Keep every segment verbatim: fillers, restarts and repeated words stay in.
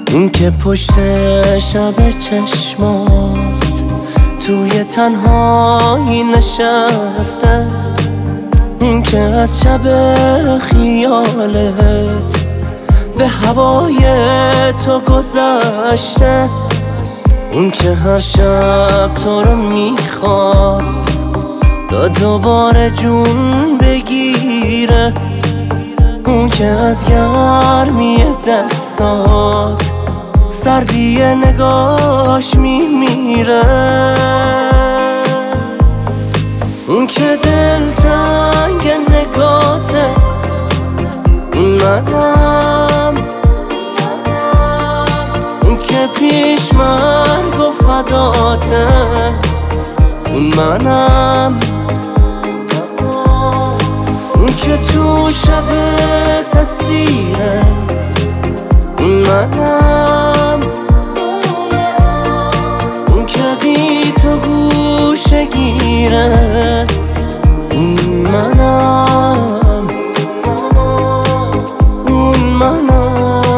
اون که پشت شب چشمات توی تنهایی نشسته، اون که از شب خیالت به هوای تو گذشته، اون که هر شب تو رو میخواد تا دوباره جون بگیره، اون که از گرمی دستات سردی نگاش میمیره، اون که دلتنگ نگاته منم، اون که پیش مرگ و فداته اون منم، اون که تو شب تسیره اون منم، اون که بی تو گوشه گیره اون منم، اون منم.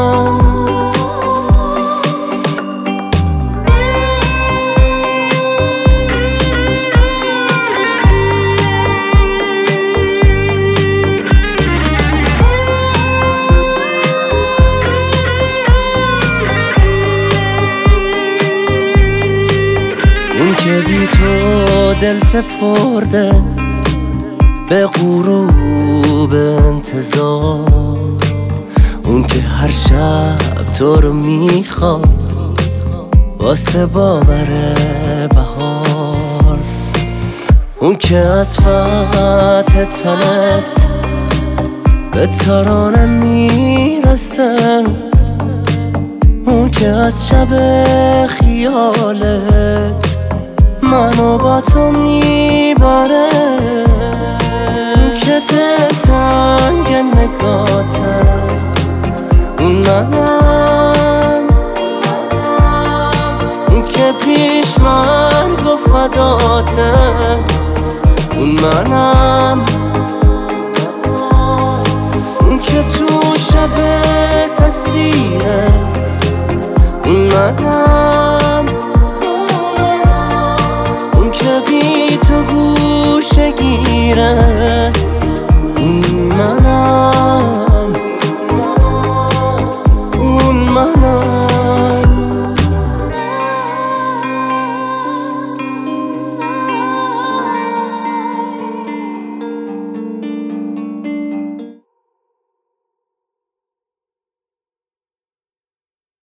اون که بی تو دل سپرده به غروب انتظار، اون که هر شب تو رو میخواد واسه باور بهار، اون که از فتح تنت به ترانه میرسه، اون که از شب خیالت منو با تو میبره، اون که دلتنگ نگاته اون منم، اون که پیش مرگ و فداته اون منم، اون که تو شب تسیره اون منم، اون که بی تو گوشه گیره